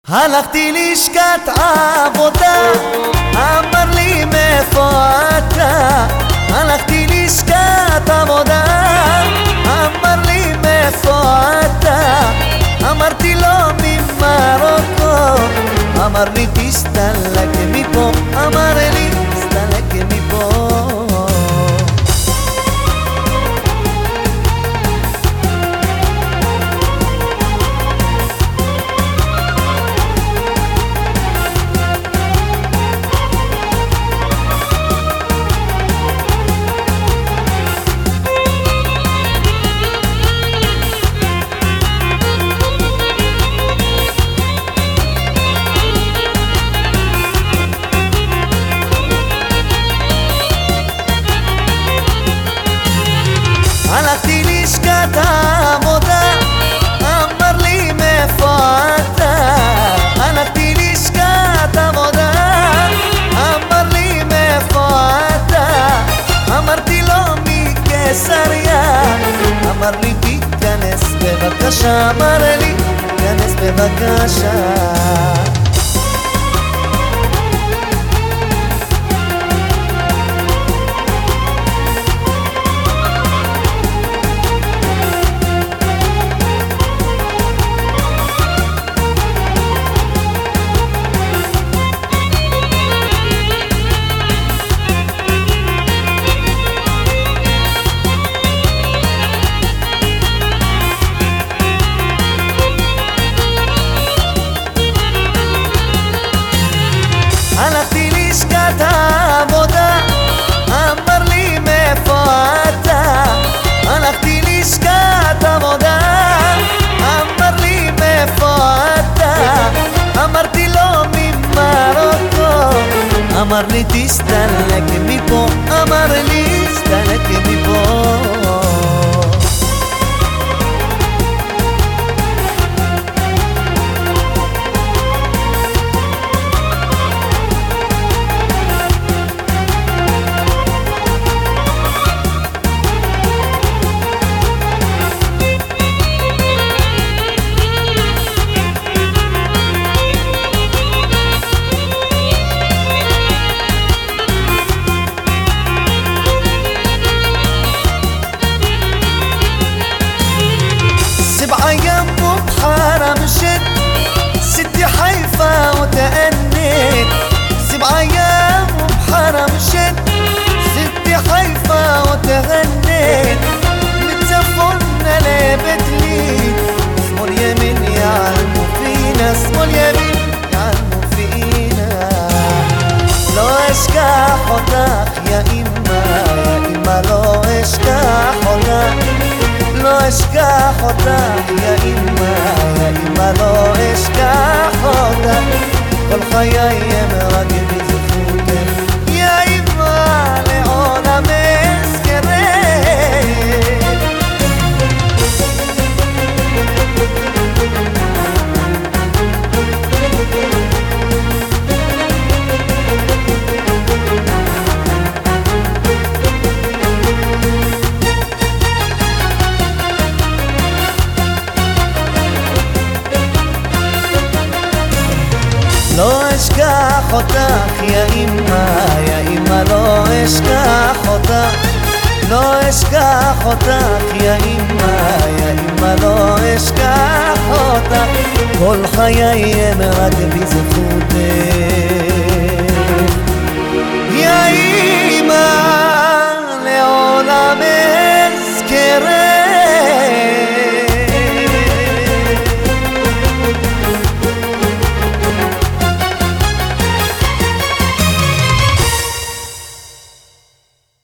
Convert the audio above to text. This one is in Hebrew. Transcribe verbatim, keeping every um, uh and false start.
הלכתי לשכת עבודה, אמר לי מאיפה אתה. הלכתי לשכת עבודה, אמר לי מאיפה אתה. אמרתי לו ממרוקו, אמר לי תסתלק מפה, אמר לי תסתלק מפה. הלכתי לשכת העבודה, אמר לי מאיפה אתה. הלכתי לשכת עבודה, אמר לי מאיפה אתה. אמרתי לו מקיסריה, אמר לי תיכנס בבקשה, אמר לי תיכנס בבקשה. הלכתי לשכת העבודה, אמר לי מאיפה אתה. הלכתי לשכת עבודה, אמר לי מאיפה אתה. אמרתי לו ממרוקו, אמר לי תסתלק מפה, אמר לי תסתלק מפה. بحارة مشت ستي حيفا وتأنيت. سبع أيام وبحارة مشت ستي حيفا وتغنيت. متزفرنا لابتلي اسمه اليمين يعلموا فينا، اسمه اليمين يعلموا فينا. لو اشكح حداك يا إما، يا إما لو اشكح حداك، לא אשכח אותך יא אמא, יא אמא לא אשכח אותך. כל חיי הם רק בזכותך יא אמא לעולם אזכרך. לא אשכח אותך יא אמא, יא אמא לא אשכח אותך. לא אשכח אותך יא אמא, יא אמא לא אשכח אותך. כל חיי הם רק בזכותך.